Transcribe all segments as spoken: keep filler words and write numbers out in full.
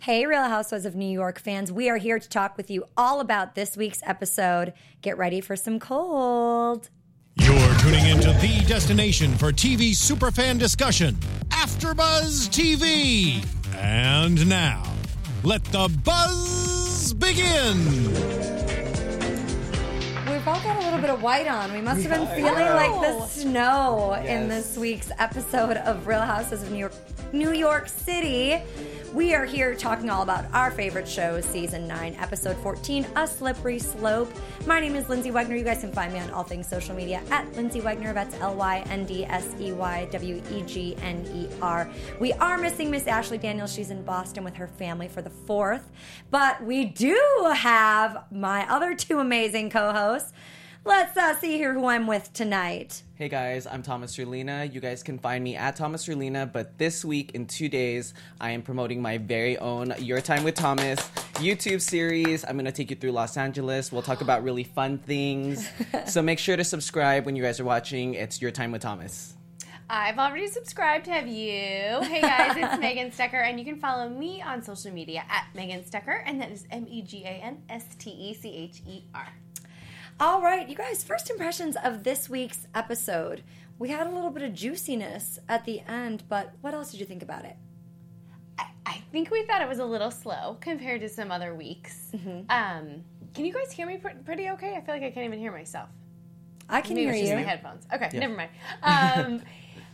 Hey, Real Housewives of New York fans. We are here to talk with you all about this week's episode. Get ready for some cold. You're tuning into the destination for T V superfan discussion, AfterBuzz T V. And now, let the buzz begin. We've all got a little bit of white on. We must have been feeling like the snow yes. in this week's episode of Real Housewives of New York, New York City. We are here talking all about our favorite shows, Season nine, Episode fourteen, A Slippery Slope. My name is Lindsay Wegner. You guys can find me on all things social media at Lindsay Wegner. That's L Y N D S E Y W E G N E R. We are missing Miss Ashley Daniels. She's in Boston with her family for the fourth. But we do have my other two amazing co-hosts. Let's uh, see here who I'm with tonight. Hey guys, I'm Thomas Rulina. You guys can find me at Thomas Rulina, but this week in two days, I am promoting my very own Your Time with Thomas YouTube series. I'm going to take you through Los Angeles. We'll talk about really fun things. So make sure to subscribe when you guys are watching. It's Your Time with Thomas. I've already subscribed. Have you? Hey guys, it's Megan Stecher, and you can follow me on social media at Megan Stecher, and that is M E G A N S T E C H E R. All right, you guys, first impressions of this week's episode. We had a little bit of juiciness at the end, but what else did you think about it? I, I think we thought it was a little slow compared to some other weeks. Mm-hmm. Um, can you guys hear me pr- pretty okay? I feel like I can't even hear myself. I can Maybe hear it's you. just my headphones. Okay, yeah. Never mind. Um,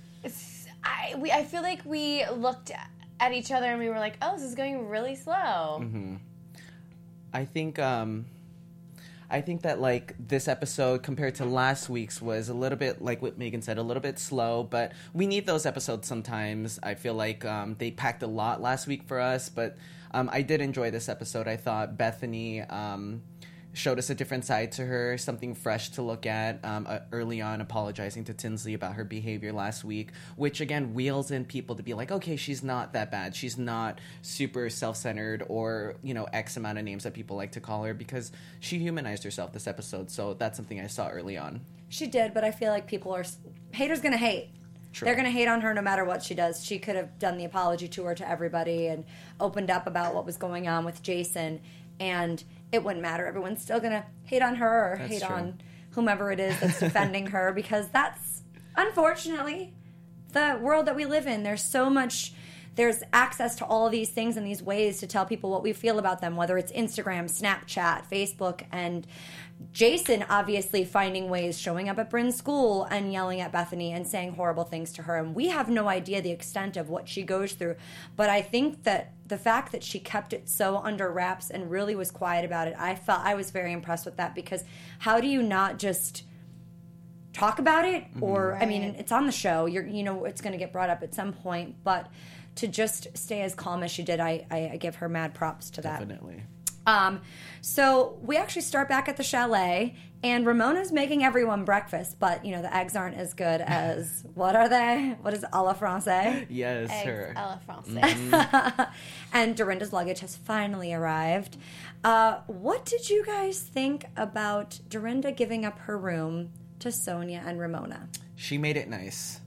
I, we, I feel like we looked at each other and we were like, oh, this is going really slow. Mm-hmm. I think... Um I think that, like, this episode compared to last week's was a little bit, like what Megan said, a little bit slow, but we need those episodes sometimes. I feel like um, they packed a lot last week for us, but um, I did enjoy this episode. I thought Bethany um, showed us a different side to her, something fresh to look at um, uh, early on, apologizing to Tinsley about her behavior last week, which, again, wheels in people to be like, okay, she's not that bad. She's not super self-centered or, you know, X amount of names that people like to call her, because she humanized herself this episode, so that's something I saw early on. She did, but I feel like people are... Haters gonna hate. True. They're going to hate on her no matter what she does. She could have done the apology tour to everybody and opened up about what was going on with Jason, and it wouldn't matter. Everyone's still going to hate on her or that's hate true. on whomever it is that's defending her, because that's, unfortunately, the world that we live in. There's so much... There's access to all of these things and these ways to tell people what we feel about them, whether it's Instagram, Snapchat, Facebook, and Jason obviously finding ways, showing up at Bryn's school and yelling at Bethany and saying horrible things to her. And we have no idea the extent of what she goes through. But I think that the fact that she kept it so under wraps and really was quiet about it, I felt I was very impressed with that, because how do you not just talk about it? Or, right. I mean, it's on the show. You're, you know, it's going to get brought up at some point, but to just stay as calm as she did, I, I, I give her mad props to that. Definitely. Um, so we actually start back at the chalet, and Ramona's making everyone breakfast, but, you know, the eggs aren't as good as, what are they? What is it, a la Francais? Yes, Eggs her. a la Francais. Mm-hmm. And Dorinda's luggage has finally arrived. Uh, what did you guys think about Dorinda giving up her room to Sonia and Ramona? She made it nice.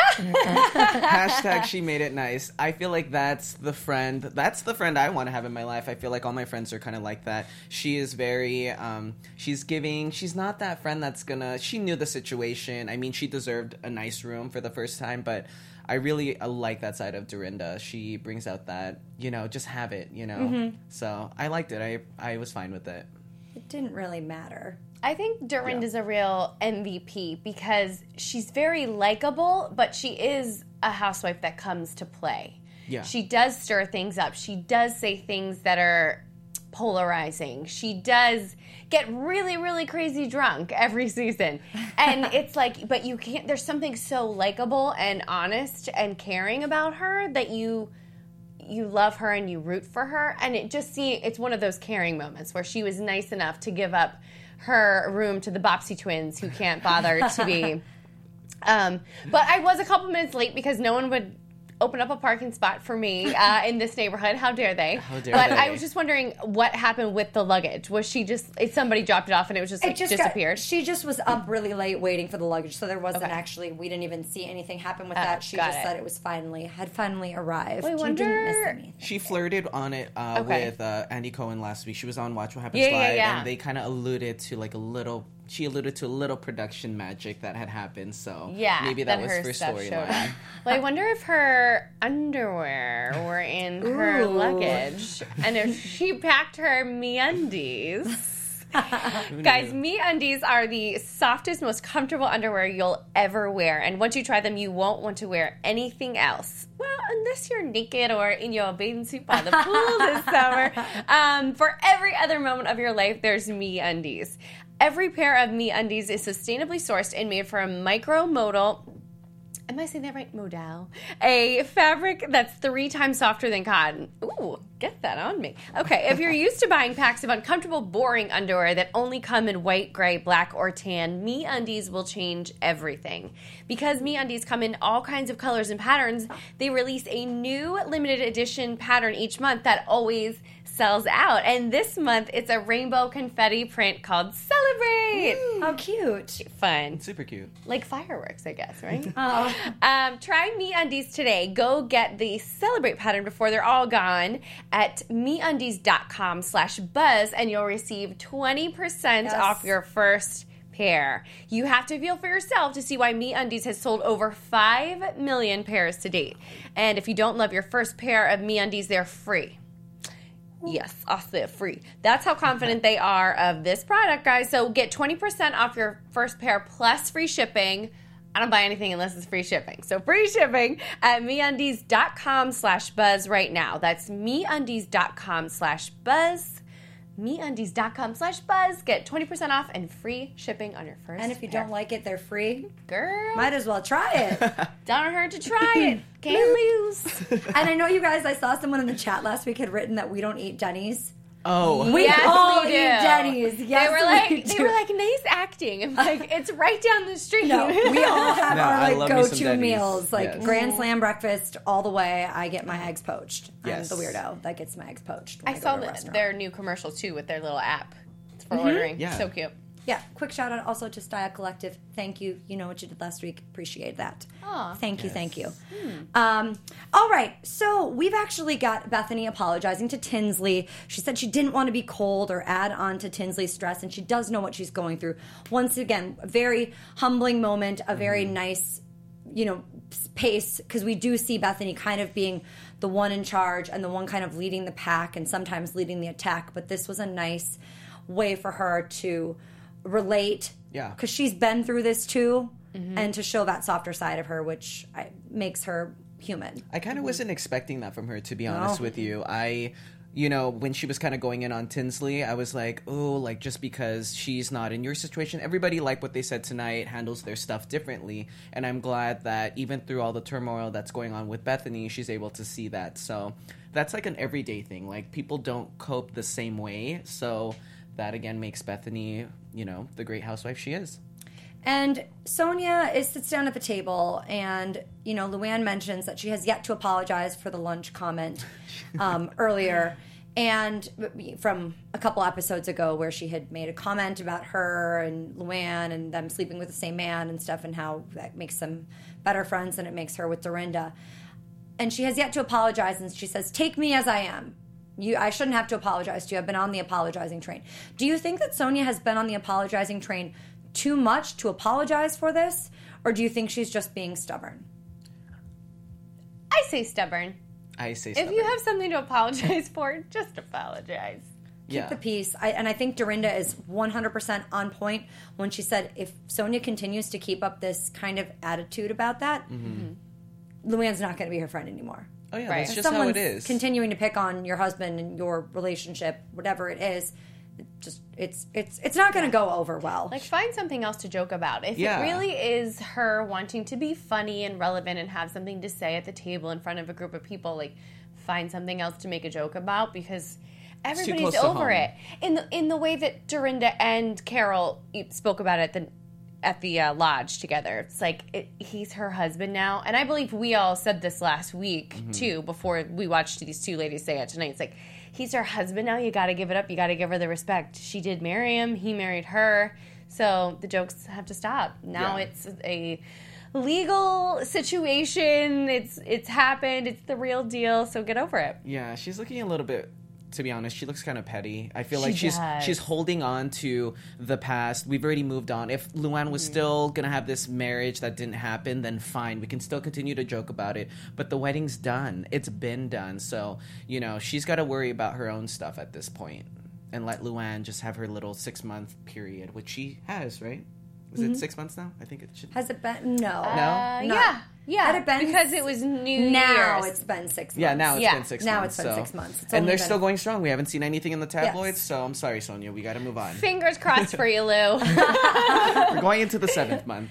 Hashtag she made it nice. I feel like that's the friend that's the friend I want to have in my life. I feel like all my friends are kind of like that. She is very um she's giving. She's not that friend that's gonna she knew the situation. I mean, she deserved a nice room for the first time, but I really uh, like that side of Dorinda. She brings out that, you know, just have it, you know. Mm-hmm. So I liked it. I I was fine with it. It didn't really matter. I think Dorinda's Yeah. a real M V P because she's very likable, but she is a housewife that comes to play. Yeah. She does stir things up. She does say things that are polarizing. She does get really, really crazy drunk every season. And it's like, but you can't, there's something so likable and honest and caring about her that you... you love her and you root for her, and it just see it's one of those caring moments where she was nice enough to give up her room to the Bobbsey twins, who can't bother to be. Um, but I was a couple minutes late because no one would open up a parking spot for me uh, in this neighborhood. How dare they? How dare but they. I was just wondering what happened with the luggage. Was she just, if somebody dropped it off and it was just, like, It just disappeared? Got, she just was up really late waiting for the luggage, so there wasn't Okay. actually, we didn't even see anything happen with Oh, that. She got just it. said it was finally, had finally arrived. I You wonder- didn't miss anything. She flirted on it uh, Okay. with uh, Andy Cohen last week. She was on Watch What Happens Yeah, yeah, Live, yeah. and they kind of alluded to like a little. She alluded to a little production magic that had happened. So Yeah, maybe that, was her for stuff showed storyline. up. Well, I wonder if her underwear were in her Ooh. luggage, and if she packed her MeUndies. Guys, MeUndies are the softest, most comfortable underwear you'll ever wear, and once you try them, you won't want to wear anything else. Well, unless you're naked or in your bathing suit by the pool this summer. Um, for every other moment of your life, there's MeUndies. Every pair of MeUndies is sustainably sourced and made from micromodal. Am I saying that right? Modal. A fabric that's three times softer than cotton. Ooh, get that on me. Okay, if you're used to buying packs of uncomfortable, boring underwear that only come in white, gray, black, or tan, MeUndies will change everything. Because MeUndies come in all kinds of colors and patterns, they release a new limited edition pattern each month that always sells out. And this month, it's a rainbow confetti print called Celebrate. How cute. Fun. Super cute. Like fireworks, I guess, right? Oh. Um, try MeUndies today. Go get the Celebrate pattern before they're all gone at MeUndies.com slash buzz, and you'll receive twenty percent Yes. off your first pair. You have to feel for yourself to see why MeUndies has sold over five million pairs to date. And if you don't love your first pair of MeUndies, they're free. Yes, I said free. That's how confident they are of this product, guys. So get twenty percent off your first pair plus free shipping. I don't buy anything unless it's free shipping. So free shipping at MeUndies.com slash buzz right now. That's MeUndies.com slash buzz. MeUndies.com slash buzz. Get twenty percent off and free shipping on your first And if you pair. don't like it, they're free. Girl, Might as well try it. don't hurt to try it. Can't lose. And I know you guys, I saw someone in the chat last week had written that we don't eat Denny's. Oh, We Yes, all we eat do. Denny's. Yes, they were like, we they do. were like, nice acting. I'm like, it's right down the street. No, we all have No, our I like love me some go-to Denny's. meals, like Yes. Grand Slam breakfast all the way. I get my eggs poached. Yes. I'm the weirdo that gets my eggs poached. When I I, saw go to a the, restaurant. their new commercial too with their little app for Mm-hmm. ordering. Yeah. So cute. Yeah, quick shout out also to Style Collective. Thank you. You know what you did last week. Appreciate that. Aw. Thank you, Yes. thank you. Um, all right, so we've actually got Bethany apologizing to Tinsley. She said she didn't want to be cold or add on to Tinsley's stress, and she does know what she's going through. Once again, a very humbling moment, a very nice, you know, pace, because we do see Bethany kind of being the one in charge and the one kind of leading the pack and sometimes leading the attack, but this was a nice way for her to relate, Yeah. because she's been through this too, and to show that softer side of her, which I, makes her human. I kind of wasn't expecting that from her, to be honest with you. I, you know, when she was kind of going in on Tinsley, I was like, oh, like just because she's not in your situation, everybody, like what they said tonight, handles their stuff differently. And I'm glad that even through all the turmoil that's going on with Bethany, she's able to see that. So that's like an everyday thing. Like people don't cope the same way. So that again makes Bethany, you know, the great housewife she is. And Sonia is sits down at the table, and you know, Luann mentions that she has yet to apologize for the lunch comment um, earlier, and from a couple episodes ago, where she had made a comment about her and Luann and them sleeping with the same man and stuff, and how that makes them better friends than it makes her with Dorinda. And she has yet to apologize, and she says, "Take me as I am. You, I shouldn't have to apologize to you. I've been on the apologizing train." Do you think that Sonia has been on the apologizing train too much to apologize for this? Or do you think she's just being stubborn? I say stubborn. I say If stubborn. you have something to apologize for, just apologize. Keep yeah. the peace. I, and I think Dorinda is one hundred percent on point when she said if Sonia continues to keep up this kind of attitude about that, mm-hmm. Luann's not going to be her friend anymore. Oh yeah, Right. that's If just how someone's it is. continuing to pick on your husband and your relationship, whatever it is, it just it's it's it's not going to go over well. Like, find something else to joke about. If Yeah. it really is her wanting to be funny and relevant and have something to say at the table in front of a group of people, like, find something else to make a joke about, because everybody's close to over home. it. In the in the way that Dorinda and Carol spoke about it the at the uh, lodge together. It's like it, he's her husband now, and I believe we all said this last week mm-hmm. too before we watched these two ladies say it tonight. It's like he's her husband now. You got to give it up. You got to give her the respect. She did marry him. He married her. So the jokes have to stop. Now yeah. it's a legal situation. It's it's happened. It's the real deal. So get over it. Yeah, she's looking a little bit. To be honest, she looks kind of petty. I feel like she she's does. she's holding on to the past. We've already moved on. If Luann was mm-hmm. still gonna have this marriage that didn't happen, then fine. We can still continue to joke about it. But the wedding's done. It's been done. So, you know, she's got to worry about her own stuff at this point and let Luann just have her little six month period, which she has, right? Is mm-hmm. it six months now? I think it should. Has it been? No. Uh, no? Yeah. Yeah. Had it been because it was New now Year's. it's been six months. Yeah, now it's yeah. been six now months. Now it's been so. six months. It's and they're been... still going strong. We haven't seen anything in the tabloids, yes. so I'm sorry, Sonia. We got to move on. Fingers crossed for you, Lou. We're going into the seventh month.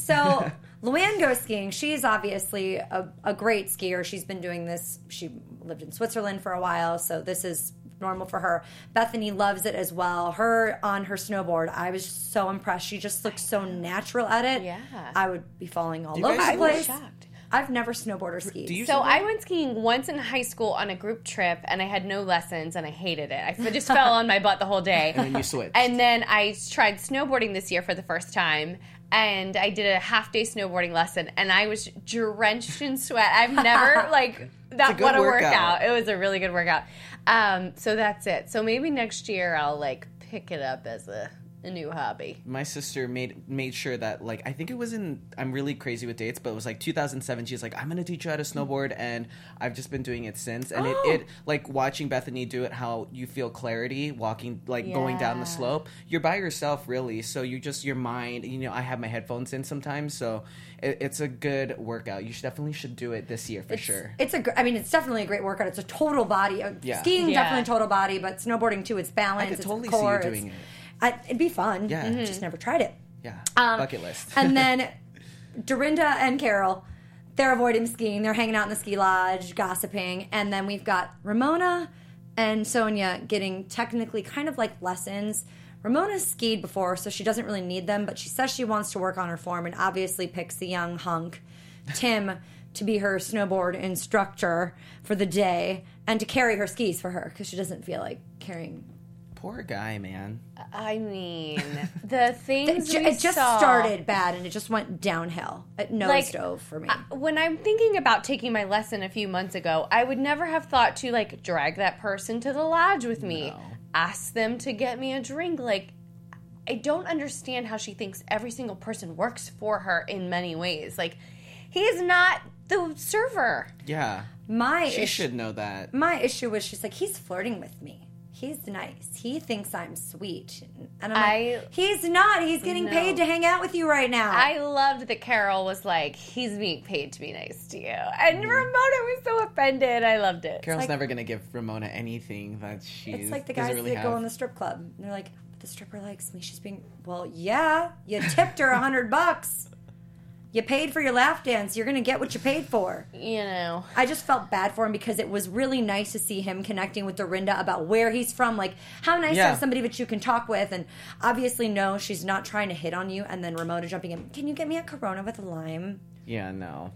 So Luann goes skiing. She's obviously a, a great skier. She's been doing this. She lived in Switzerland for a while, so this is normal for her. Bethany loves it as well. Her on her snowboard, I was so impressed. She just looks so natural at it. Yeah. I would be falling all you over guys- the place. I was shocked. I've never snowboarded or skied. Do you So snowboard? I went skiing once in high school on a group trip, and I had no lessons, and I hated it. I just fell on my butt the whole day. And then you switched. And then I tried snowboarding this year for the first time, and I did a half-day snowboarding lesson, and I was drenched in sweat. I've never, like, that good what a workout. workout. It was a really good workout. Um, so that's it. So maybe next year I'll, like, pick it up as a... a new hobby. My sister made made sure that, like, I think it was in, I'm really crazy with dates, but it was like two thousand seven. She's like, I'm going to teach you how to snowboard, and I've just been doing it since. And Oh. it, it, like, watching Bethany do it, how you feel clarity walking, like, going down the Yeah. slope. You're by yourself, really, so you just, your mind, you know, I have my headphones in sometimes, so it, it's a good workout. You should definitely should do it this year for It's, sure. it's a. gr- I mean, it's definitely a great workout. It's a total body. uh, Yeah. Skiing Yeah. definitely a total body, but snowboarding too. It's balance. I could it's totally core, see you doing it's- it. I, it'd be fun. Yeah. Mhm. Just never tried it. Yeah, Um, bucket list. And then Dorinda and Carol, they're avoiding skiing. They're hanging out in the ski lodge, gossiping. And then we've got Ramona and Sonia getting technically kind of like lessons. Ramona's skied before, so she doesn't really need them, but she says she wants to work on her form and obviously picks the young hunk, Tim, to be her snowboard instructor for the day and to carry her skis for her because she doesn't feel like carrying. Poor guy, man. I mean, the things It, ju- we it just saw, started bad and it just went downhill. It Like, nosedive for me. I- when I'm thinking about taking my lesson a few months ago, I would never have thought to, like, drag that person to the lodge with me, No. ask them to get me a drink. Like, I don't understand how she thinks every single person works for her in many ways. Like, he is not the server. Yeah. my She issue, should know that. my issue was she's like, he's flirting with me. He's nice. He thinks I'm sweet. And I'm I- like, he's not. He's getting No. paid to hang out with you right now. I loved that Carol was like, he's being paid to be nice to you. And Ramona was so offended. I loved it. Carol's like- never going to give Ramona anything that she it's like the doesn't guys really that have. go in the strip club. And they're like, but the stripper likes me. She's being, well, yeah. You tipped her a hundred bucks. You paid for your lap dance. You're going to get what you paid for. You know. I just felt bad for him because it was really nice to see him connecting with Dorinda about where he's from. Like, how nice to Yeah. have somebody that you can talk with. And obviously, no, she's not trying to hit on you. And then Ramona jumping in, can you get me a Corona with a lime? Yeah, no.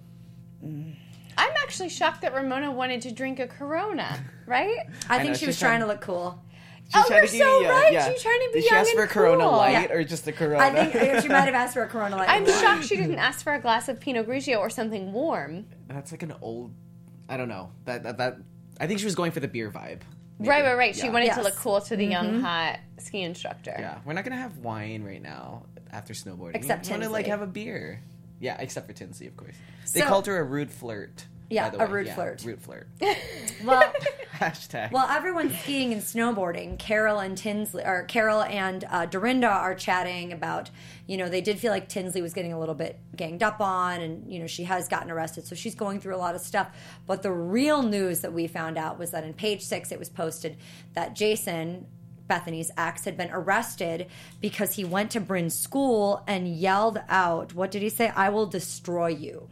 I'm actually shocked that Ramona wanted to drink a Corona, right? I, I think know, she she's was trying trying- to look cool. She's Oh, trying you're to so you- right. Yeah. She's trying to be Did she young ask and for a Corona cool. Light Yeah. or just a Corona? I think she might have asked for a Corona Light. I'm shocked she didn't ask for a glass of Pinot Grigio or something warm. That's like an old. I don't know. That that, that I think she was going for the beer vibe. maybe. Right, right, right. She Yeah. wanted to Yes. look cool to the young, hot ski instructor. Yeah, we're not gonna have wine right now after snowboarding. Except we want to like Tinsley. have a beer. Yeah, except for Tinsley, of course. They So- called her a rude flirt. Yeah, by the a way. rude Yeah, flirt. Rude flirt. Well, Hashtag. well, everyone's skiing and snowboarding. Carol and Tinsley, or Carol and uh, Dorinda are chatting about, you know, they did feel like Tinsley was getting a little bit ganged up on, and you know she has gotten arrested, so she's going through a lot of stuff. But the real news that we found out was that in page six, it was posted that Jason, Bethany's ex, had been arrested because he went to Bryn's school and yelled out, what did he say? "I will destroy you."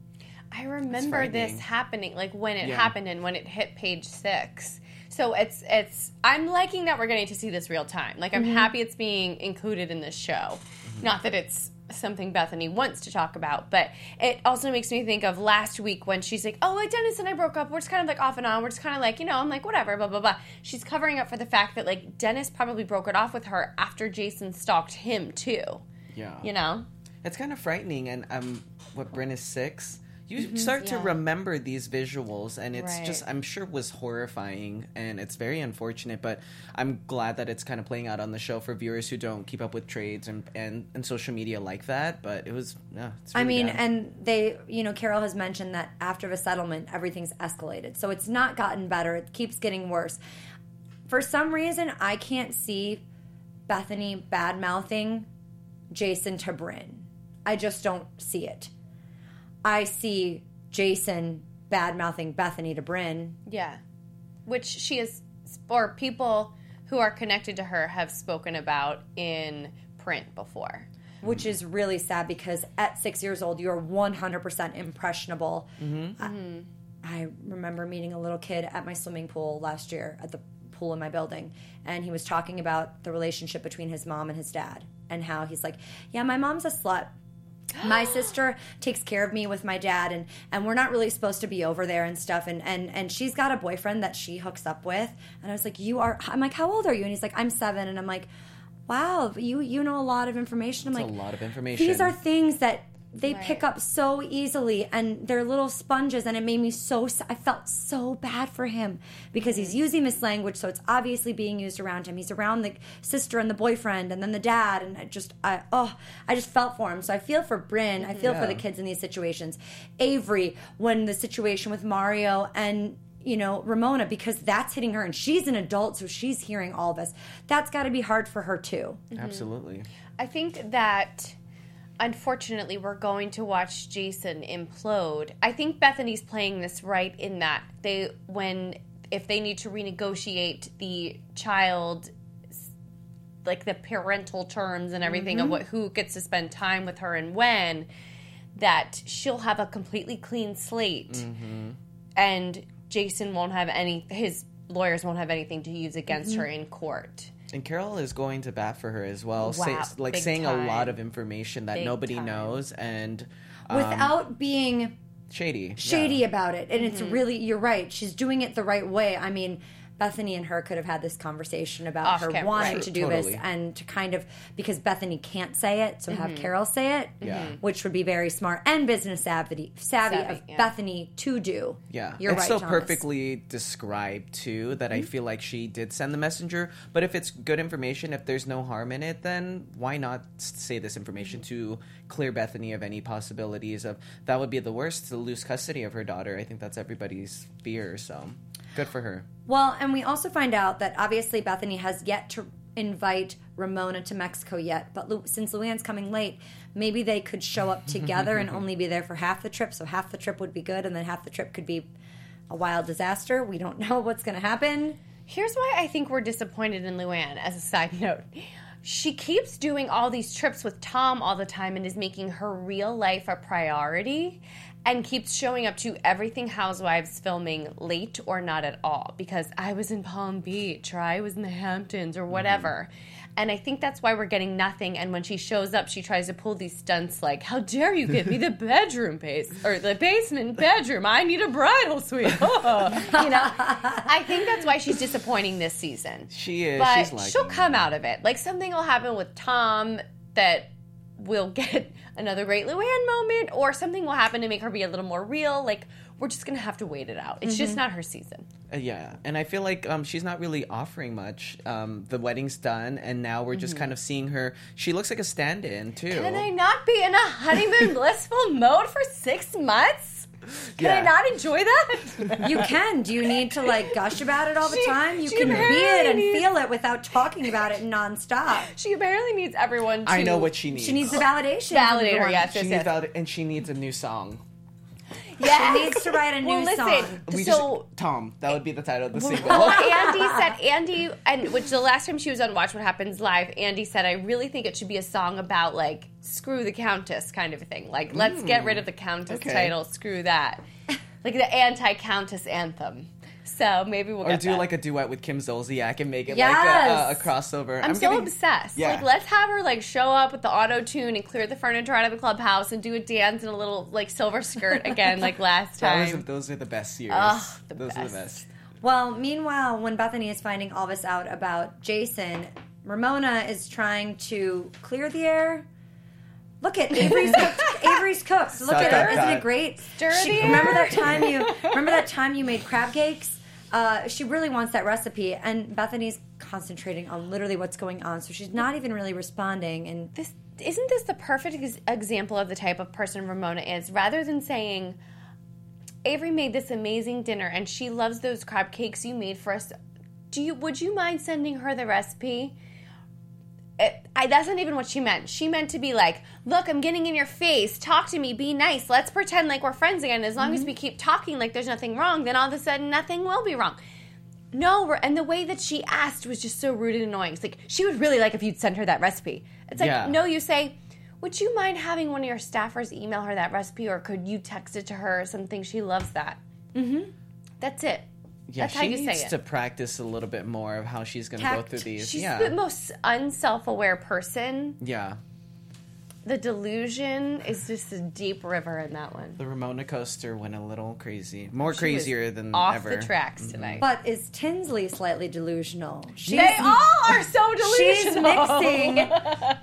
I remember frightening. this happening, like when it Yeah. happened and when it hit page six. So it's it's. I'm liking that we're getting to see this real time. Like I'm happy it's being included in this show. Not that it's something Bethany wants to talk about. But it also makes me think of last week when she's like, oh, like, Dennis and I broke up. We're just kind of, like, off and on. We're just kind of, like, you know, I'm like, whatever, blah, blah, blah. She's covering up for the fact that, like, Dennis probably broke it off with her after Jason stalked him, too. Yeah. You know? It's kind of frightening. And, um, what, Bryn is six? You Mm-hmm, start yeah. to remember these visuals, and it's Right. just, I'm sure, was horrifying, and it's very unfortunate, but I'm glad that it's kind of playing out on the show for viewers who don't keep up with trades and, and, and social media like that, but it was, yeah, it's really I mean, bad. and they, you know, Carol has mentioned that after the settlement, everything's escalated. So it's not gotten better. It keeps getting worse. For some reason, I can't see Bethany bad-mouthing Jason to Bryn. I just don't see it. I see Jason bad-mouthing Bethany to Bryn. Yeah. Which she is, or people who are connected to her have spoken about in print before. Which is really sad because at six years old, you're one hundred percent impressionable. Mm-hmm. I, I remember meeting a little kid at my swimming pool last year at the pool in my building, and he was talking about the relationship between his mom and his dad and how he's like, yeah, my mom's a slut. My sister takes care of me with my dad, and, and we're not really supposed to be over there and stuff. And, and, and she's got a boyfriend that she hooks up with. And I was like, you are, I'm like, how old are you? And he's like, I'm seven. And I'm like, wow, you, you know a lot of information. I'm It's like, a lot of information. these are things that they Right. pick up so easily, and they're little sponges, and it made me so, I felt so bad for him because he's using this language, so it's obviously being used around him. He's around the sister and the boyfriend and then the dad, and I just, I, oh, I just felt for him. So I feel for Bryn. I feel for Yeah. the kids in these situations. Avery, when the situation with Mario and, you know, Ramona, because that's hitting her, and she's an adult, so she's hearing all this. That's got to be hard for her, too. Absolutely. I think that, unfortunately, we're going to watch Jason implode. I think Bethany's playing this right in that they, when, if they need to renegotiate the child, like the parental terms and everything Mm-hmm. of what who gets to spend time with her and when, that she'll have a completely clean slate, Mm-hmm. and Jason won't have any, his lawyers won't have anything to use against Mm-hmm. her in court. And Carol is going to bat for her as well, say, Wow, like big saying time. a lot of information that Big nobody time. knows, and um, Without being shady. shady Yeah. about it. And it's really, you're right. She's doing it the right way. I mean, Bethany and her could have had this conversation about Off her camera, wanting right. to do Totally. this and to kind of, because Bethany can't say it, so have Carol say it, Yeah. which would be very smart and business savvy, savvy, Savvy, of yeah. Bethany to do. Yeah, You're it's right, so Thomas. perfectly described too that Mm-hmm. I feel like she did send the messenger. But if it's good information, if there's no harm in it, then why not s- say this information to clear Bethany of any possibilities of that would be the worst, to lose custody of her daughter. I think that's everybody's fear. So good for her. Well, and we also find out that obviously Bethany has yet to invite Ramona to Mexico yet, but Lu- since Luann's coming late, maybe they could show up together and only be there for half the trip, so half the trip would be good, and then half the trip could be a wild disaster. We don't know what's going to happen. Here's why I think we're disappointed in Luann, as a side note. She keeps doing all these trips with Tom all the time and is making her real life a priority, and keeps showing up to everything Housewives filming late or not at all, because I was in Palm Beach or I was in the Hamptons or whatever. And I think that's why we're getting nothing. And when she shows up, she tries to pull these stunts like, how dare you give me the bedroom base or the basement bedroom? I need a bridal suite. Oh. You know, I think that's why she's disappointing this season. She is. But She's liking she'll it. come out of it. Like, something will happen with Tom that will get another great Luann moment, or something will happen to make her be a little more real. Like, we're just going to have to wait it out. It's just not her season. Uh, yeah, and I feel like um, she's not really offering much. Um, the wedding's done, and now we're just kind of seeing her. She looks like a stand-in too. Can I not be in a honeymoon blissful mode for six months? Can Yeah. I not enjoy that? You can. Do you need to like gush about it all the She- time? You she can be it apparently and needs- feel it without talking about it nonstop. She apparently needs everyone to... I know what she needs. She needs the validation. from Validator, everyone. yes. She needs valid- and she needs a new song. Yes. She needs to write a new well, listen, song. We so... just, Tom, that would be the title of the single. Well, Andy said, Andy, and which the last time she was on Watch What Happens Live, Andy said, I really think it should be a song about, like, screw the Countess kind of a thing. Like, let's get rid of the Countess Okay. title, screw that. Like the anti-Countess anthem. So maybe we'll Or get do that. like a duet with Kim Zolciak and make it Yes. like a, a, a crossover. I'm, so getting- obsessed. Yeah. Like, let's have her like show up with the auto tune and clear the furniture out of the clubhouse and do a dance in a little like silver skirt again, like last That was- time. those are the best years. Oh, the those are the best. best. Well, meanwhile, when Bethany is finding all this out about Jason, Ramona is trying to clear the air. Look at Avery's cooked. Avery's cooked. Look Cut, at cut, her. Isn't cut. it great? Stir She- the remember air. that time you remember that time you made crab cakes? Uh, she really wants that recipe, and Bethany's concentrating on literally what's going on, so she's not even really responding. And This isn't this the perfect ex- example of the type of person Ramona is? Rather than saying, Avery made this amazing dinner and she loves those crab cakes you made for us. Do you would you mind sending her the recipe? It, I, that's not even what she meant. She meant to be like, look, I'm getting in your face. Talk to me. Be nice. Let's pretend like we're friends again. As long Mm-hmm. as we keep talking like there's nothing wrong, then all of a sudden nothing will be wrong. No, we're- and the way that she asked was just so rude and annoying. It's like, she would really like if you'd send her that recipe. It's like, Yeah. no, you say, would you mind having one of your staffers email her that recipe, or could you text it to her or something? She loves that. Mm-hmm. That's it. Yeah, That's she how you needs say it. to practice a little bit more of how she's going to go Tact. through these. She's yeah. the most unself-aware person. yeah. The delusion is just a deep river in that one. The Ramona coaster went a little crazy. More She was crazier than off ever. the tracks tonight. but is Tinsley slightly delusional? She's, They all are so she's delusional. mixing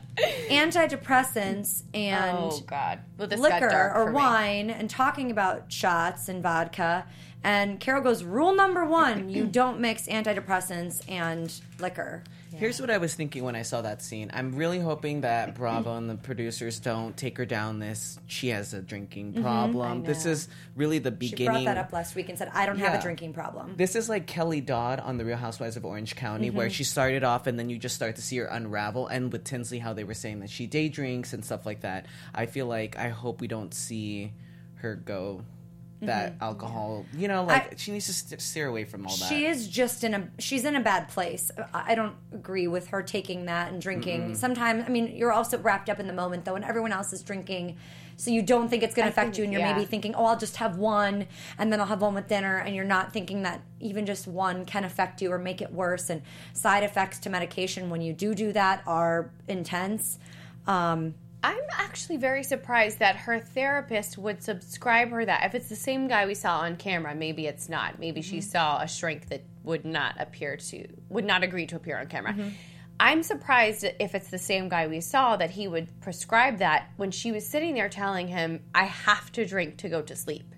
antidepressants and Oh God! Well, this got liquor dark or for me. wine and talking about shots and vodka. And Carol goes, rule number one, you don't mix antidepressants and liquor. Here's what I was thinking when I saw that scene. I'm really hoping that Bravo and the producers don't take her down this, she has a drinking problem. This know. is really the She beginning. brought that up last week and said, I don't have Yeah. a drinking problem. This is like Kelly Dodd on The Real Housewives of Orange County, Mm-hmm. where she started off and then you just start to see her unravel. And with Tinsley, how they were saying that she day drinks and stuff like that. I feel like, I hope we don't see her go that alcohol, you know, like Mm-hmm. I- she needs to st- steer away from all that. She is just in a she's in a bad place. I I don't agree with her taking that and drinking. Sometimes, I mean, you're also wrapped up in the moment though, and everyone else is drinking, so you don't think it's going to I affect think- you, and you're yeah. maybe thinking, oh, I'll just have one, and then I'll have one with dinner, and you're not thinking that even just one can affect you or make it worse. And side effects to medication when you do do that are intense. Um, I'm actually very surprised that her therapist would subscribe her that. If it's the same guy we saw on camera, maybe it's not. Maybe she saw a shrink that would not appear to, would not agree to appear on camera. I'm surprised if it's the same guy we saw that he would prescribe that when she was sitting there telling him, I have to drink to go to sleep.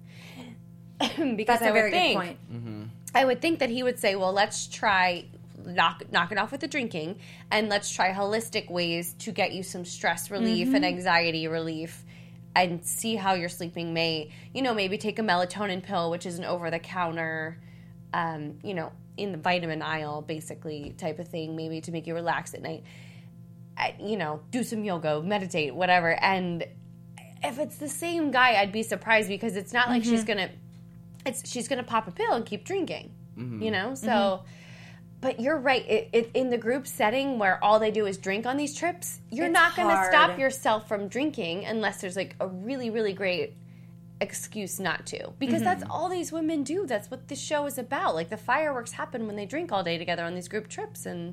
Because that's I a would very think, good point. I would think that he would say, well, let's try knock knock it off with the drinking, and let's try holistic ways to get you some stress relief and anxiety relief, and see how your sleeping may, you know, maybe take a melatonin pill, which is an over-the-counter, um, you know, in the vitamin aisle, basically, type of thing, maybe to make you relax at night. I, you know, do some yoga, meditate, whatever. And if it's the same guy, I'd be surprised, because it's not like she's gonna, it's she's gonna pop a pill and keep drinking, you know. So, but you're right. It, it, in the group setting where all they do is drink on these trips, you're It's not gonna hard. stop yourself from drinking unless there's like a really, really great excuse not to, because that's all these women do. That's what this show is about. Like, the fireworks happen when they drink all day together on these group trips, and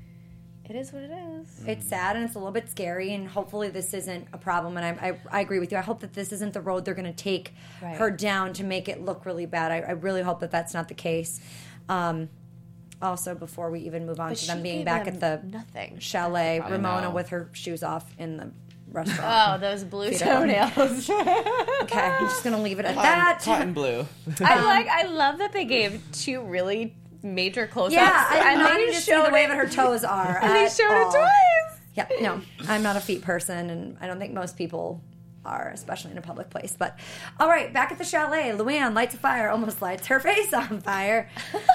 it is what it is. It's sad and it's a little bit scary, and hopefully this isn't a problem. And I, I, I agree with you. I hope that this isn't the road they're going to take Right. her down to make it look really bad. I, I really hope that that's not the case. Um, also, before we even move on But to them she being gave back them at the nothing. chalet, I Ramona know. with her shoes off in the restaurant. Oh, those blue Feet up. toenails. Okay, I'm just going to leave it at that. Cotton blue. I like. I love that they gave two really major close-ups. Yeah, I and did not they need to just see the showed way it- that her toes are. And they at showed all. it twice. Yep, no, I'm not a feet person, and I don't think most people are, especially in a public place. But all right, back at the chalet, Luann lights a fire, almost lights her face on fire.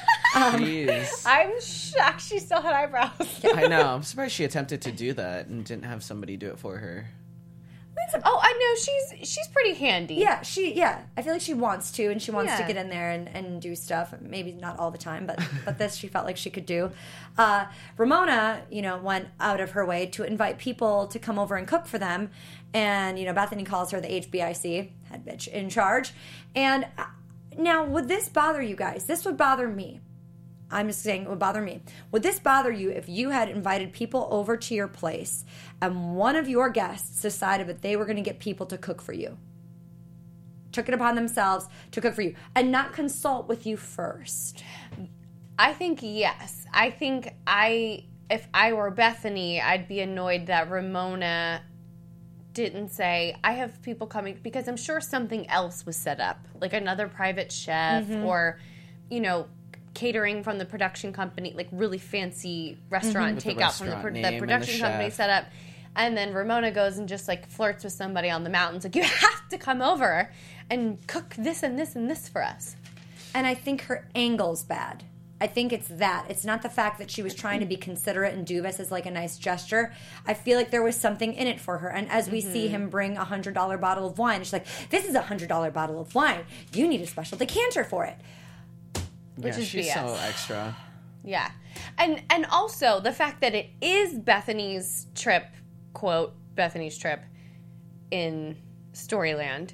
Jeez. I'm shocked she still had eyebrows. I know. I'm surprised she attempted to do that and didn't have somebody do it for her. Oh, I know. She's she's pretty handy. Yeah, she. Yeah, I feel like she wants to, and she wants to Yeah. get in there and, and do stuff. Maybe not all the time, but but this she felt like she could do. Uh, Ramona, you know, went out of her way to invite people to come over and cook for them, and you know, Bethany calls her the H B I C, head bitch in charge, and. Uh, Now, would this bother you guys? This would bother me. I'm just saying it would bother me. Would this bother you if you had invited people over to your place and one of your guests decided that they were going to get people to cook for you? Took it upon themselves to cook for you and not consult with you first? I think yes. I think I, if I were Bethany, I'd be annoyed that Ramona didn't say, I have people coming, because I'm sure something else was set up, like another private chef mm-hmm. or, you know, catering from the production company, like really fancy restaurant mm-hmm. takeout from the, pro- the production the company set up. And then Ramona goes and just like flirts with somebody on the mountains, like, you have to come over and cook this and this and this for us. And I think her angle's bad. I think it's that. It's not the fact that she was trying to be considerate and do this as like a nice gesture. I feel like there was something in it for her. And as we mm-hmm. see him bring a one hundred dollars bottle of wine, she's like, this is a one hundred dollars bottle of wine. You need a special decanter for it. Which yeah, is she's B S. so extra. Yeah. And and also the fact that it is Bethany's trip, quote, Bethany's trip in Storyland.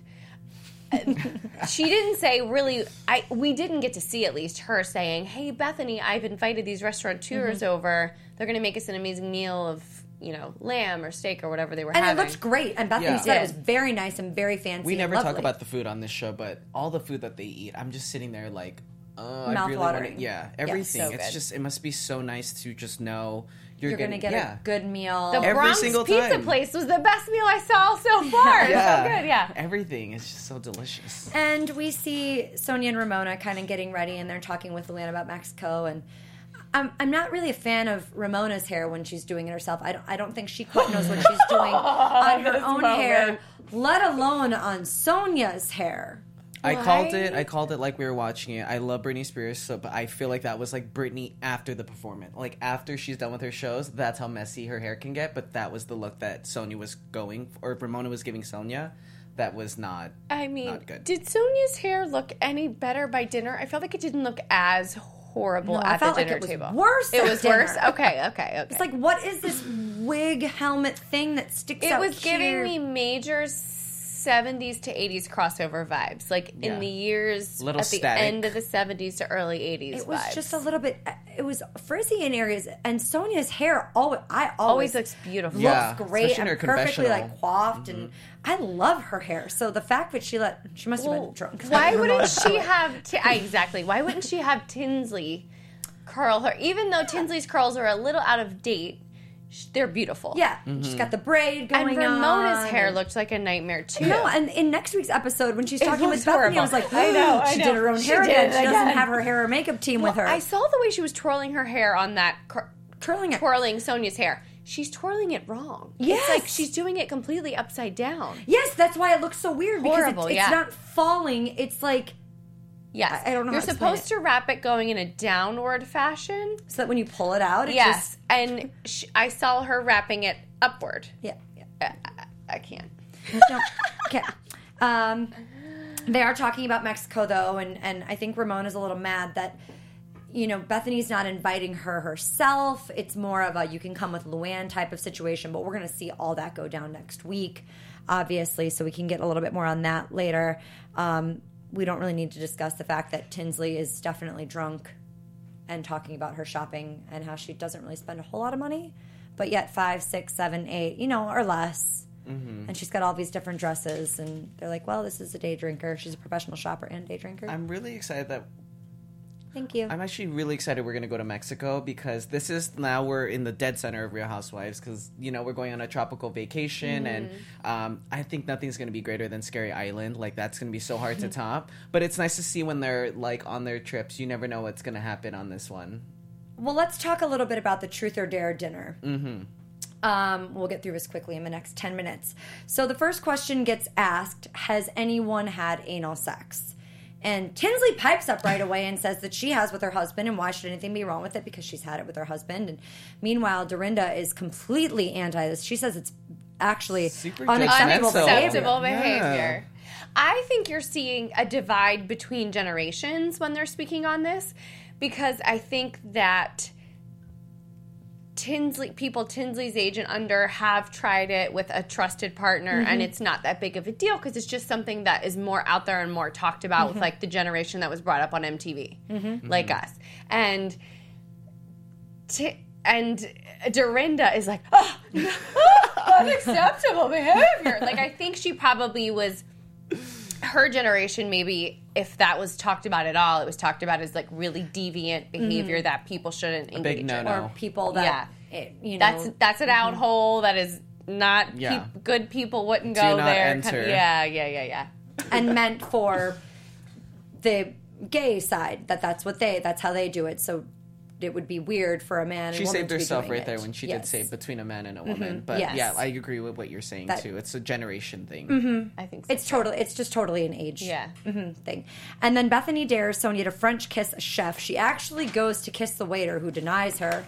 She didn't say really, I we didn't get to see at least her saying, hey, Bethany, I've invited these restaurateurs mm-hmm. over. They're going to make us an amazing meal of, you know, lamb or steak or whatever they were and having. And it looked great. And Bethany yeah. said it was very nice and very fancy. We never and talk lovely. about the food on this show, but all the food that they eat, I'm just sitting there like, oh, Mouth I really watering. want to, yeah, everything. Yeah, so it's good. just, it must be so nice to just know you're, you're going to get yeah. a good meal. The Every Bronx single Pizza time. place was the best meal I saw so far. yeah. So good, yeah. Everything is just so delicious. And we see Sonia and Ramona kind of getting ready, and they're talking with Luann about Mexico. And I'm I'm not really a fan of Ramona's hair when she's doing it herself. I don't I don't think she quite knows what she's doing on her own moment. hair, let alone on Sonia's hair. I Right? called it. I called it like we were watching it. I love Britney Spears, so but I feel like that was like Britney after the performance. Like after she's done with her shows, that's how messy her hair can get. But that was the look that Sonia was going, or Ramona was giving Sonia. That was not. I mean, not good. Did Sonia's hair look any better by dinner? I felt like it didn't look as horrible No, at I felt the like dinner it was table. worse It at was dinner. worse. Okay, okay, okay. It's like, what is this wig helmet thing that sticks it out was here? giving me major seventies to eighties crossover vibes, like Yeah. in the years Little at the static. end of the seventies to early eighties. It was vibes. just a little bit. It was frizzy in areas, and Sonia's hair always. I always always looks beautiful. Yeah. looks great especially in and her perfectly like confessional. coiffed, and I love her hair. So the fact that she let she must have Well, been drunk. why wouldn't she have t- I- exactly? Why wouldn't she have Tinsley curl her? Even though Tinsley's curls are a little out of date, sh- they're beautiful. Yeah, Mm-hmm. she's got the braid going And Ramona's on. hair looked like a nightmare too. No, and in next week's episode, when she's talking was with Bethany, I was horrible. like, I know, I she know. did her own She hair did again. it She doesn't again. have her hair or makeup team with her. I saw the way she was twirling her hair on that cur- Twirling it. twirling Sonia's hair. She's twirling it wrong. Yes. It's like she's doing it completely upside down. Yes, that's why it looks so weird because Horrible, it's, it's yeah. not falling. It's like Yes. I- I don't know You're how to explain supposed to wrap it going in a downward fashion. so that when you pull it out, it Yes. just And sh- I saw her wrapping it upward. yeah. yeah. I, I, I can't. No. Okay. Um, they are talking about Mexico though, and and I think Ramona's a little mad that you know Bethany's not inviting her herself. It's more of a you can come with Luann type of situation, but we're going to see all that go down next week, obviously, so we can get a little bit more on that later. Um, we don't really need to discuss the fact that Tinsley is definitely drunk and talking about her shopping and how she doesn't really spend a whole lot of money, but yet five, six, seven, eight, you know, or less. Mm-hmm. And she's got all these different dresses, and they're like, well, this is a day drinker. She's a professional shopper and day drinker. I'm really excited that Thank you. I'm actually really excited we're going to go to Mexico because this is now we're in the dead center of Real Housewives because, you know, we're going on a tropical vacation Mm-hmm. and um, I think nothing's going to be greater than Scary Island. Like, that's going to be so hard to top. But it's nice to see when they're, like, on their trips. You never know what's going to happen on this one. Well, let's talk a little bit about the Truth or Dare dinner. Mm-hmm. Um, we'll get through this quickly in the next ten minutes. So the first question gets asked, has anyone had anal sex? And Tinsley pipes up right away and says that she has with her husband, and why should anything be wrong with it because she's had it with her husband. And meanwhile, Dorinda is completely anti this. She says it's actually Super unacceptable judgmental. behavior. Unacceptable Yeah. behavior. I think you're seeing a divide between generations when they're speaking on this because I think that Tinsley people Tinsley's agent under have tried it with a trusted partner, mm-hmm. and it's not that big of a deal because it's just something that is more out there and more talked about mm-hmm. with like the generation that was brought up on M T V, mm-hmm. like mm-hmm. us. And t- and Dorinda is like, oh, unacceptable behavior. Like, I think she probably was, her generation maybe, if that was talked about at all, it was talked about as like really deviant behavior mm-hmm. that people shouldn't a engage big no, in. no. Or people that, yeah. it, you know. That's, that's an mm-hmm. out hole that is not, yeah. peop- good people wouldn't Do go not there. enter. Kind of, yeah, yeah, yeah, yeah. And meant for the gay side, that that's what they, that's how they do it. So it would be weird for a man and she woman saved to be herself doing right it. there when she yes. did say between a man and a woman. Mm-hmm. But yes. yeah, I agree with what you're saying that, too. It's a generation thing. Mm-hmm. I think so. It's totally, it's just totally an age yeah. mm-hmm, thing. And then Bethany dares Sonia to French kiss a chef. She actually goes to kiss the waiter who denies her.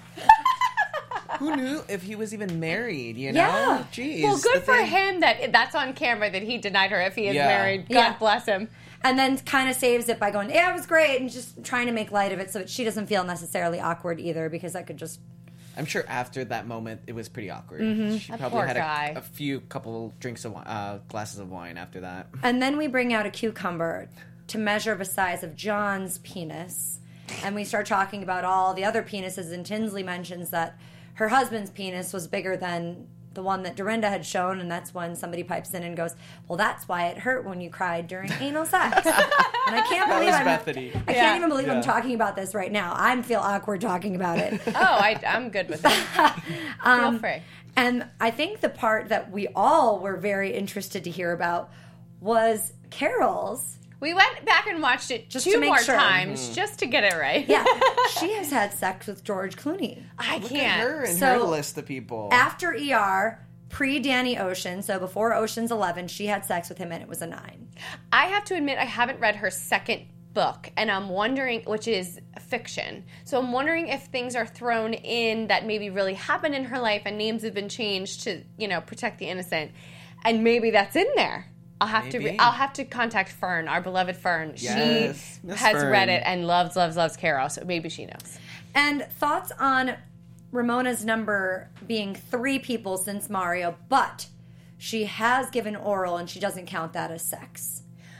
Who knew if he was even married, you know? Yeah. Jeez. Well, good the for thing- him that that's on camera that he denied her if he is Yeah. married. God Yeah. bless him. And then kind of saves it by going, yeah, it was great, and just trying to make light of it so that she doesn't feel necessarily awkward either, because that could just... I'm sure after that moment, it was pretty awkward. Mm-hmm. She That probably poor had guy. a, a few couple drinks of wi- uh, glasses of wine after that. And then we bring out a cucumber to measure the size of John's penis. And we start talking about all the other penises, and Tinsley mentions that her husband's penis was bigger than the one that Dorinda had shown, and that's when somebody pipes in and goes, well, that's why it hurt when you cried during anal sex. And I can't believe was I'm, Bethany. I Yeah. can't even believe Yeah. I'm talking about this right now. I feel awkward talking about it. Oh, I, I'm good with it. Um, Feel free. And I think the part that we all were very interested to hear about was Carol's. We went back and watched it Just two to make more sure. times Mm-hmm. just to get it right. Yeah, she has had sex with George Clooney. I Look can't. at her and So, her list of people. After E R, pre Danny Ocean, so before Ocean's Eleven, she had sex with him and it was a nine. I have to admit, I haven't read her second book, and I'm wondering, which is fiction. So I'm wondering if things are thrown in that maybe really happened in her life, and names have been changed to, you know, protect the innocent, and maybe that's in there. I'll have to. Re- Maybe. I'll have to contact Fern, our beloved Fern. Yes, she Miss has Fern. read it and loves, loves, loves Carol. So maybe she knows. And thoughts on Ramona's number being three people since Mario, but she has given oral and she doesn't count that as sex.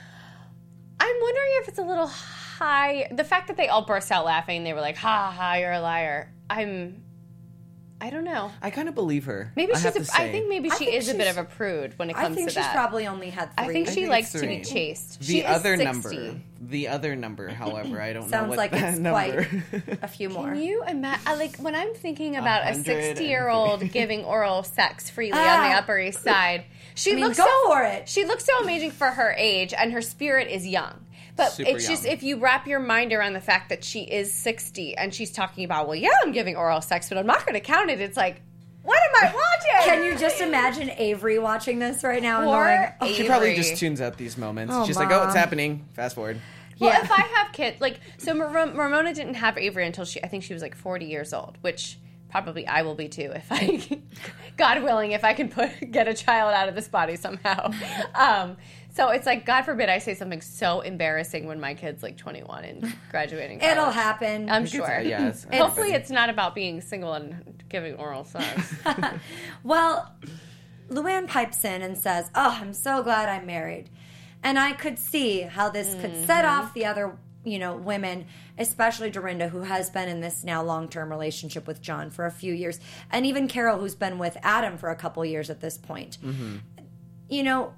I'm wondering if it's a little high. The fact that they all burst out laughing, they were like, "Ha ha, you're a liar." I'm. I don't know. I kind of believe her. Maybe I she's. have A, to say. I think maybe I she think is a bit she's- of a prude when it I comes think to she's that. probably only had three. I think I she think likes it's to be three. chased. The she other is number, sixty. the other number, however, I don't know Sounds what like that it's number. quite a few more. Can you imagine? Like when I'm thinking about a hundred and sixty-year-old giving oral sex freely on Ah. the Upper East Side, she I mean, looks go so, for it. She looks so amazing for her age, and her spirit is young. But Super it's just young. if you wrap your mind around the fact that she is sixty and she's talking about, well, yeah, I'm giving oral sex, but I'm not going to count it. It's like, what am I watching? Can you just imagine Avery watching this right now and Poor going, oh, She probably Avery. just tunes out these moments. Oh, She's like, oh, Mom. it's happening. Fast forward. Well, Yeah. if I have kids, like, so Mar- Ramona didn't have Avery until she, I think she was like forty years old, which probably I will be too if I, God willing, if I can put get a child out of this body somehow. Um, so it's like, God forbid I say something so embarrassing when my kid's like twenty-one and graduating college. it'll happen. I'm sure. Yeah, it's- Hopefully it's not about being single and giving oral sex. Well, Luann pipes in and says, oh, I'm so glad I'm married. And I could see how this could set off the other, you know, women, especially Dorinda, who has been in this now long-term relationship with John for a few years. And even Carol, who's been with Adam for a couple years at this point. You know,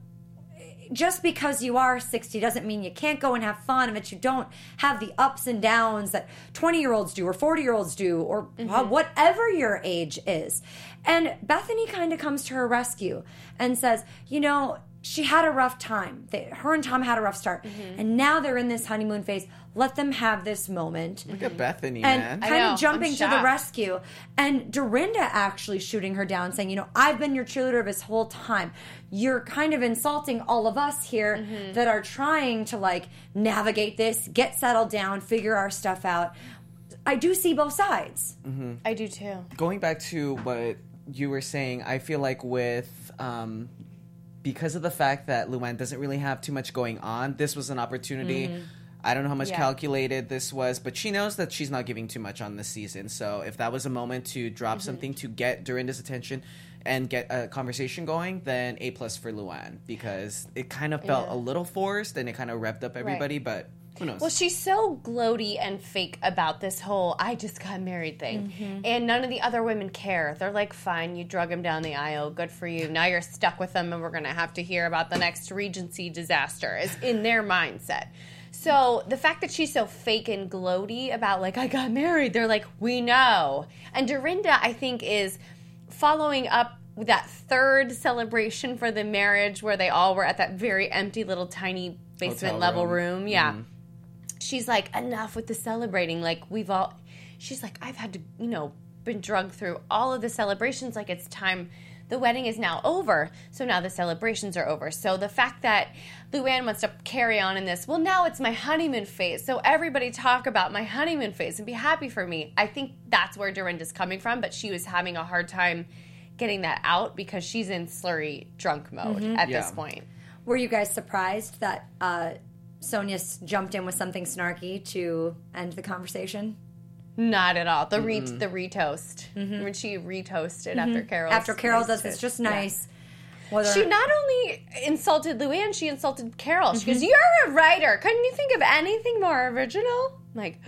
just because you are sixty doesn't mean you can't go and have fun and that you don't have the ups and downs that twenty-year-olds do or forty-years-olds do or whatever your age is. And Bethany kind of comes to her rescue and says, you know, she had a rough time. They, her and Tom had a rough start. And now they're in this honeymoon phase. Let them have this moment. Look at Bethany, And man. I kind know, of jumping I'm to the shocked. rescue. And Dorinda actually shooting her down, saying, you know, I've been your cheerleader this whole time. You're kind of insulting all of us here Mm-hmm. that are trying to, like, navigate this, get settled down, figure our stuff out. I do see both sides. I do too. Going back to what you were saying, I feel like with um, because of the fact that Luann doesn't really have too much going on, this was an opportunity. Mm-hmm. I don't know how much Yeah. calculated this was, but she knows that she's not giving too much on this season. So if that was a moment to drop mm-hmm. something to get Dorinda's attention and get a conversation going, then A plus for Luann, because it kind of felt Yeah. a little forced and it kind of revved up everybody, right. but who knows? Well, she's so gloaty and fake about this whole I just got married thing. Mm-hmm. And none of the other women care. They're like, fine, you drug him down the aisle. Good for you. Now you're stuck with him and we're going to have to hear about the next Regency disaster is in their mindset. So the fact that she's so fake and gloaty about like, I got married, they're like, we know. And Dorinda, I think, is following up with that third celebration for the marriage where they all were at that very empty little tiny basement Hotel level room. room. Yeah. Mm-hmm. She's like, enough with the celebrating. Like, we've all, she's like, I've had to, you know, been drugged through all of the celebrations. Like, it's time, the wedding is now over. So now the celebrations are over. So the fact that Luann wants to carry on in this, well, now it's my honeymoon phase. So everybody talk about my honeymoon phase and be happy for me. I think that's where Dorinda's coming from. But she was having a hard time getting that out because she's in slurry drunk mode mm-hmm. at yeah. this point. Were you guys surprised that, uh, Sonia s- jumped in with something snarky to end the conversation? Not at all. The re- mm-hmm. the retoast. Mm-hmm. When she retoasted mm-hmm. after Carol. After Carol does, it's just nice. Yeah. She not only insulted Luann, she insulted Carol. She mm-hmm. goes, "You're a writer. Couldn't you think of anything more original?" I'm like,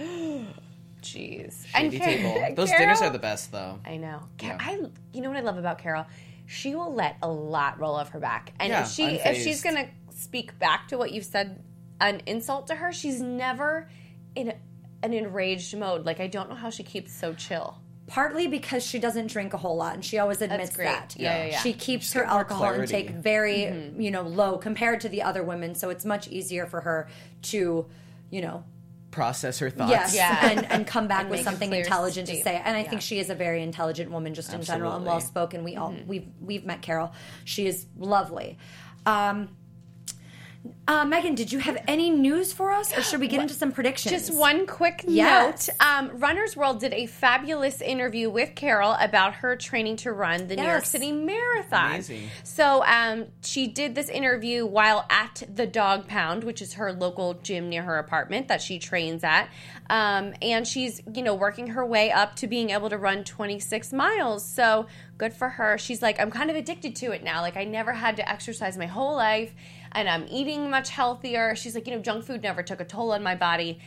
jeez. Shady table. Those Carol, dinners are the best, though. I know. Yeah. I. You know what I love about Carol? She will let a lot roll off her back, and yeah, if she unfazed. if she's gonna speak back to what you've said. An insult to her, she's never in a, an enraged mode. Like, I don't know how she keeps so chill. Partly because she doesn't drink a whole lot, and she always admits that. Yeah, yeah, yeah. She keeps Just her alcohol intake very, mm-hmm. you know, low compared to the other women, so it's much easier for her to, you know... process her thoughts. Yes, yeah. and, and come back and with something intelligent state. to say. And I yeah. think she is a very intelligent woman just in Absolutely. general and well-spoken. We all, mm-hmm. we've, we've met Carol. She is lovely. Um... Uh, Megan, did you have any news for us, or should we get into some predictions? Just one quick yes. note. Um, Runner's World did a fabulous interview with Carol about her training to run the yes. New York City Marathon. Amazing. So um, she did this interview while at the Dog Pound, which is her local gym near her apartment that she trains at. Um, and she's, you know, working her way up to being able to run twenty-six miles. So good for her. She's like, I'm kind of addicted to it now. Like, I never had to exercise my whole life. And I'm eating much healthier. She's like, you know, junk food never took a toll on my body.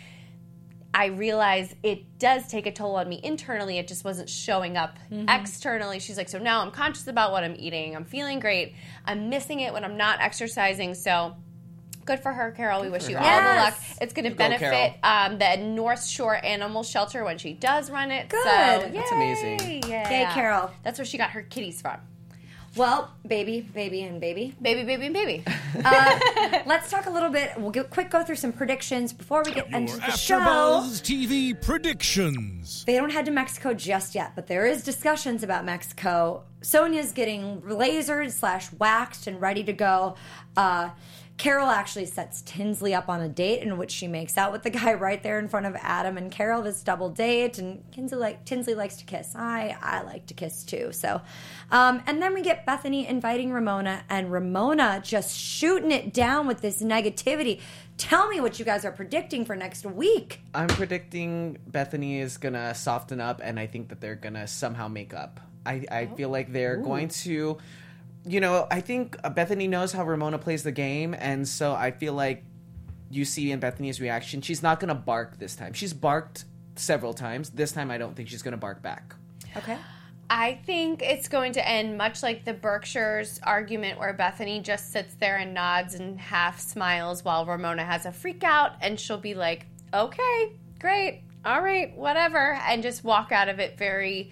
I realize it does take a toll on me internally. It just wasn't showing up mm-hmm. externally. She's like, so now I'm conscious about what I'm eating. I'm feeling great. I'm missing it when I'm not exercising. So good for her, Carol. Good we wish you her. all yes. the luck. It's going to benefit um, the North Shore Animal Shelter when she does run it. Good. So, That's yay. amazing. Yeah. Yay, Carol. That's where she got her kitties from. Well, baby, baby, and baby. Baby, baby, and baby. Uh, let's talk a little bit. We'll get, quick go through some predictions before we get Your into the show. AfterBuzz T V predictions. They don't head to Mexico just yet, but there is discussions about Mexico. Sonia's getting lasered slash waxed and ready to go. Uh, Carol actually sets Tinsley up on a date in which she makes out with the guy right there in front of Adam and Carol. This double date, and Tinsley, like, Tinsley likes to kiss. I I like to kiss too. So, um, and then we get Bethany inviting Ramona, and Ramona just shooting it down with this negativity. Tell me what you guys are predicting for next week. I'm predicting Bethany is gonna soften up, and I think that they're gonna somehow make up. I, I feel like they're Ooh. going to. You know, I think Bethany knows how Ramona plays the game, and so I feel like you see in Bethany's reaction, she's not going to bark this time. She's barked several times. This time, I don't think she's going to bark back. Okay. I think it's going to end much like the Berkshires argument where Bethany just sits there and nods and half smiles while Ramona has a freak out, and she'll be like, okay, great, all right, whatever, and just walk out of it very...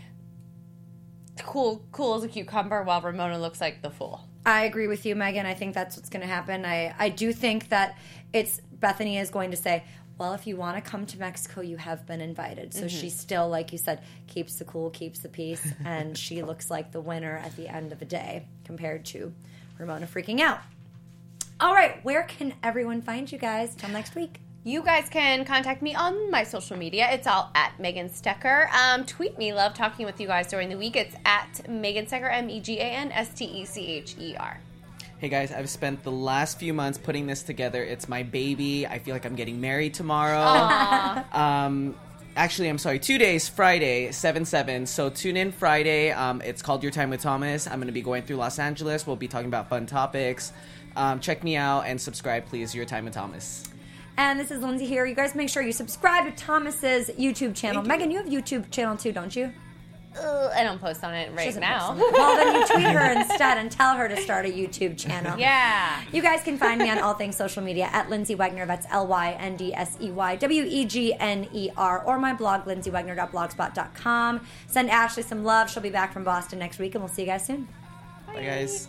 cool cool as a cucumber while Ramona looks like the fool. I agree with you, Megan. I think that's what's going to happen. I, I do think that it's Bethany is going to say, well, if you want to come to Mexico, you have been invited. So mm-hmm. she still, like you said, keeps the cool, keeps the peace, and she looks like the winner at the end of the day compared to Ramona freaking out. All right, where can everyone find you guys? Till next week. You guys can contact me on my social media. It's all at Megan Stecher. Um, tweet me. Love talking with you guys during the week. It's at Megan Stecher, M E G A N S T E C H E R. Hey guys, I've spent the last few months putting this together. It's my baby. I feel like I'm getting married tomorrow. um, actually, I'm sorry, two days, Friday, seven seven. So tune in Friday. Um, it's called Your Time with Thomas. I'm going to be going through Los Angeles. We'll be talking about fun topics. Um, check me out and subscribe, please. Your Time with Thomas. And this is Lindsay here. You guys make sure you subscribe to Thomas's YouTube channel. Thank Megan, you have YouTube channel too, don't you? Uh, I don't post on it right doesn't now. post on it. Well, then you tweet her instead and tell her to start a YouTube channel. Yeah. You guys can find me on all things social media at Lindsay Wegner. That's L Y N D S E Y W E G N E R. Or my blog, lindsay wegner dot blogspot dot com. Send Ashley some love. She'll be back from Boston next week, and we'll see you guys soon. Bye, guys.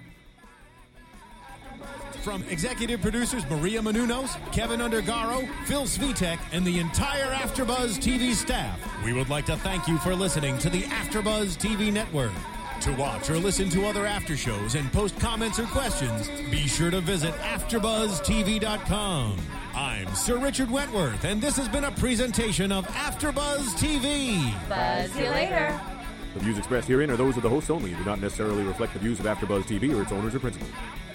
From executive producers Maria Menounos, Kevin Undergaro, Phil Svitek, and the entire AfterBuzz T V staff, we would like to thank you for listening to the AfterBuzz T V network. To watch or listen to other after shows and post comments or questions, be sure to visit after buzz T V dot com. I'm Sir Richard Wentworth, and this has been a presentation of AfterBuzz T V. Buzz you later. The views expressed herein are those of the hosts only and do not necessarily reflect the views of AfterBuzz T V or its owners or principals.